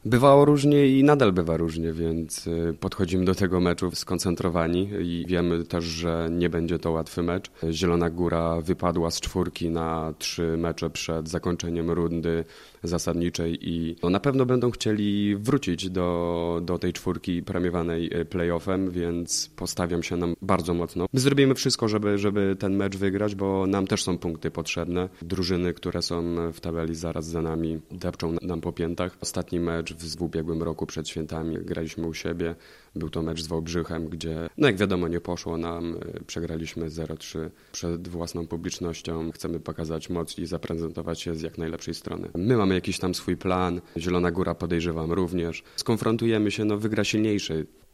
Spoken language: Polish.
Bywało różnie i nadal bywa różnie, więc podchodzimy do tego meczu skoncentrowani i wiemy też, że nie będzie to łatwy mecz. Zielona Góra wypadła z 4 na 3 mecze przed zakończeniem rundy zasadniczej i na pewno będą chcieli wrócić do tej 4 premiowanej playoffem, więc postawiam się nam bardzo mocno. My zrobimy wszystko, żeby ten mecz wygrać, bo nam też są punkty potrzebne. Drużyny, które są w tabeli zaraz za nami, depczą nam po piętach. Ostatni mecz w ubiegłym roku przed świętami graliśmy u siebie. Był to mecz z Wałbrzychem, gdzie, jak wiadomo, nie poszło nam. Przegraliśmy 0-3 przed własną publicznością. Chcemy pokazać moc i zaprezentować się z jak najlepszej strony. My mamy jakiś tam swój plan. Zielona Góra, podejrzewam, również. Skonfrontujemy się, wygra silniejszy.